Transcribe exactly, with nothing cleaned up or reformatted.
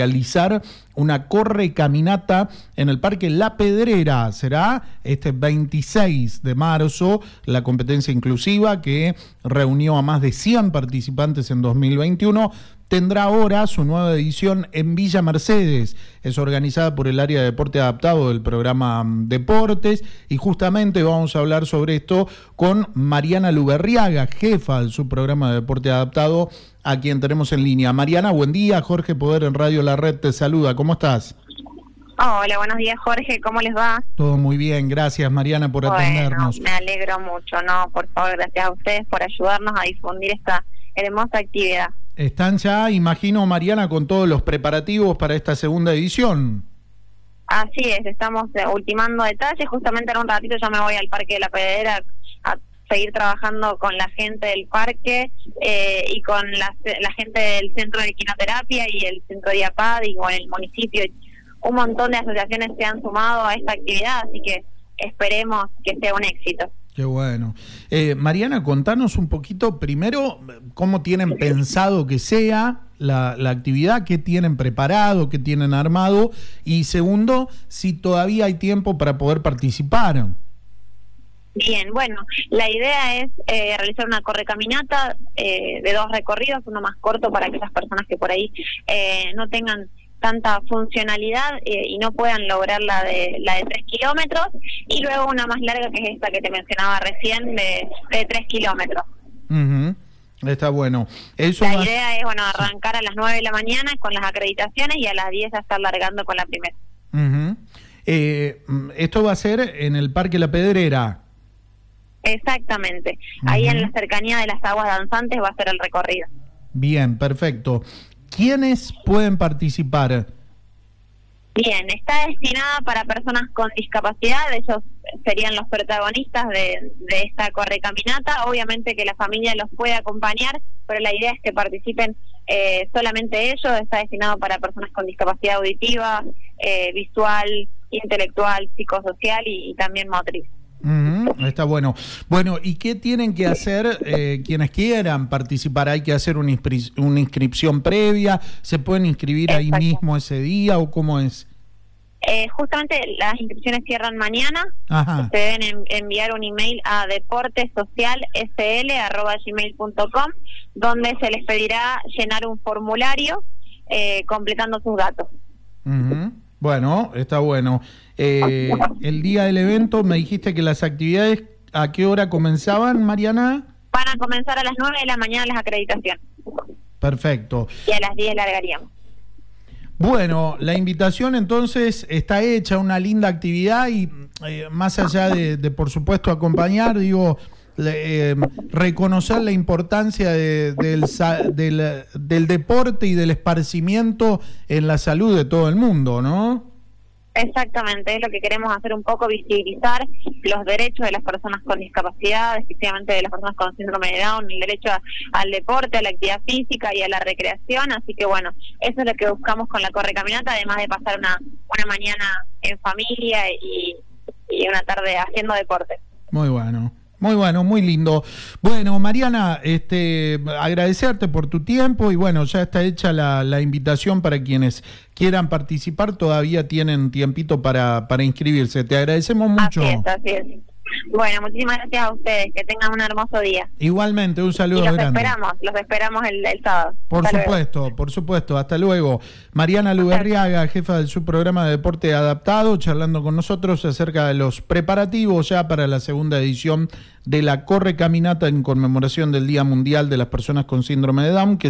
realizar una corre caminata en el Parque La Pedrera. Será este veintiséis de marzo la competencia inclusiva que reunió a más de cien participantes en dos mil veintiuno. Tendrá ahora su nueva edición en Villa Mercedes. Es organizada por el área de deporte adaptado del programa Deportes y justamente vamos a hablar sobre esto con Mariana Luberriaga, jefa de su programa de deporte adaptado, a quien tenemos en línea. Mariana, buen día. Jorge Poder en Radio La Red te saluda. ¿Cómo estás? Hola, buenos días, Jorge. ¿Cómo les va? Todo muy bien. Gracias, Mariana, por bueno, atendernos. Me alegro mucho. No, por favor, gracias a ustedes por ayudarnos a difundir esta hermosa actividad. Están ya, imagino, Mariana, con todos los preparativos para esta segunda edición. Así es, estamos eh, ultimando detalles. Justamente en un ratito ya me voy al Parque de la Pedrera a seguir trabajando con la gente del parque eh, y con la, la gente del Centro de Equinoterapia y el Centro de IAPAD y con el municipio. Un montón de asociaciones se han sumado a esta actividad, así que esperemos que sea un éxito. Qué bueno. Eh, Mariana, contanos un poquito, primero, cómo tienen pensado que sea la, la actividad, qué tienen preparado, qué tienen armado, y segundo, si todavía hay tiempo para poder participar. Bien, bueno, la idea es eh, realizar una correcaminata eh, de dos recorridos, uno más corto para aquellas personas que por ahí eh, no tengan tanta funcionalidad eh, y no puedan lograr la de la de tres kilómetros, y luego una más larga que es esta que te mencionaba recién de, de tres kilómetros. Uh-huh. Está bueno. Eso la va... idea es bueno arrancar a las nueve de la mañana con las acreditaciones y a las diez a estar largando con la primera. Uh-huh. eh, esto va a ser en el Parque La Pedrera. Exactamente. Uh-huh. Ahí en la cercanía de las aguas danzantes va a ser el recorrido. Bien, perfecto. ¿Quiénes pueden participar? Bien, está destinada para personas con discapacidad, ellos serían los protagonistas de, de esta correcaminata. Obviamente que la familia los puede acompañar, pero la idea es que participen eh, solamente ellos. Está destinado para personas con discapacidad auditiva, eh, visual, intelectual, psicosocial y, y también motriz. Uh-huh, está bueno. Bueno, ¿y qué tienen que hacer eh, quienes quieran participar? ¿Hay que hacer una, inscri- una inscripción previa? ¿Se pueden inscribir Exacto. ahí mismo ese día o cómo es? Eh, justamente las inscripciones cierran mañana. Ajá. Se deben en- enviar un email a deportesocialsl arroba gmail punto com, donde se les pedirá llenar un formulario eh, completando sus datos. Uh-huh. Bueno, está bueno. Eh, el día del evento me dijiste que las actividades, ¿a qué hora comenzaban, Mariana? Van a comenzar a las nueve de la mañana las acreditaciones. Perfecto. Y a las diez largaríamos. Bueno, la invitación entonces está hecha, una linda actividad y eh, más allá de, de, por supuesto, acompañar, digo, le, eh, reconocer la importancia de, del, del, del deporte y del esparcimiento en la salud de todo el mundo, ¿no? Exactamente, es lo que queremos hacer un poco, visibilizar los derechos de las personas con discapacidad, especialmente de las personas con síndrome de Down, el derecho a, al deporte, a la actividad física y a la recreación. Así que bueno, eso es lo que buscamos con la correcaminata, además de pasar una, una mañana en familia y, y una tarde haciendo deporte. Muy bueno. Muy bueno, muy lindo. Bueno, Mariana, este, agradecerte por tu tiempo y bueno, ya está hecha la, la invitación para quienes quieran participar, todavía tienen tiempito para, para inscribirse. Te agradecemos mucho. Así es, así es. Bueno, muchísimas gracias a ustedes, que tengan un hermoso día. Igualmente, un saludo y los grande. esperamos, los esperamos el, el sábado. Por Hasta supuesto, luego. por supuesto, hasta luego. Mariana Luberriaga, jefa del subprograma de deporte adaptado, charlando con nosotros acerca de los preparativos ya para la segunda edición de la Corre Caminata en conmemoración del Día Mundial de las Personas con Síndrome de Down, que